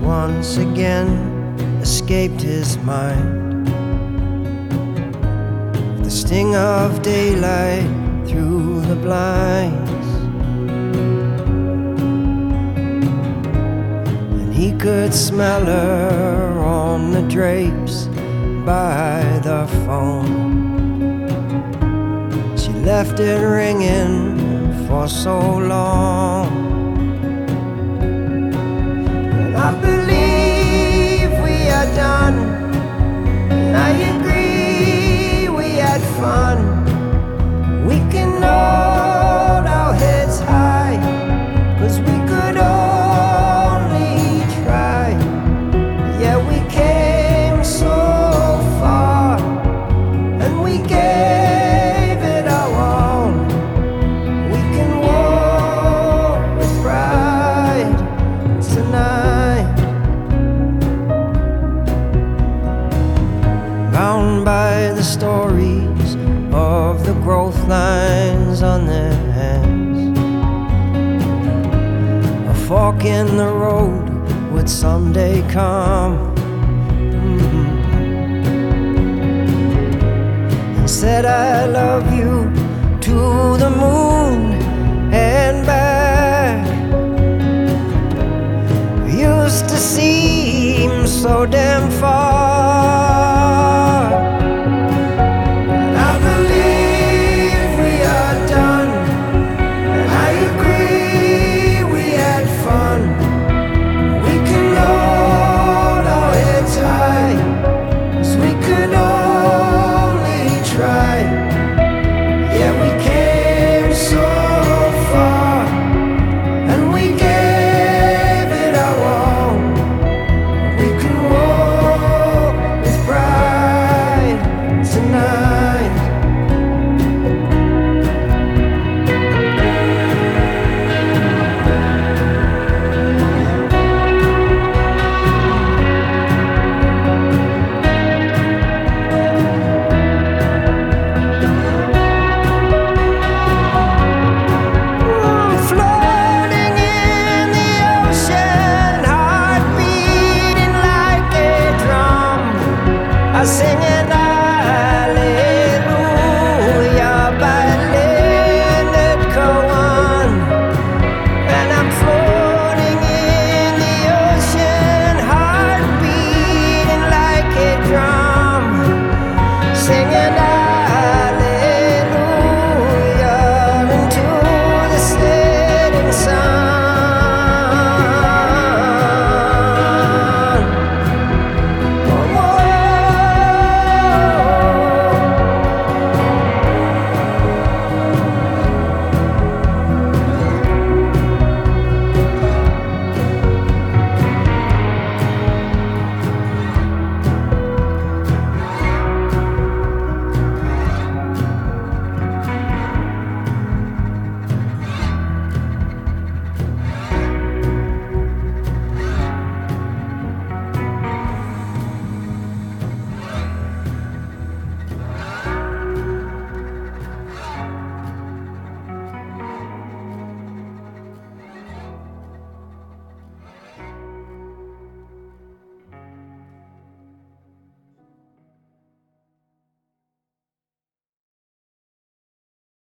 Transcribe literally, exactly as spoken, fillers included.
once again escaped his mind. The sting of daylight through the blinds, and he could smell her on the drapes by the phone. She left it ringing for so long, and I believe we are done, and I agree we had fun. We can hold our heads high, 'cause we could only try. Yeah, we came so far, and we gave it our all. We can walk with pride tonight, bound by the stories of the growth lines on their hands. A fork in the road would someday come, mm-hmm. and said I love you to the moon and back. Used to seem so damn far,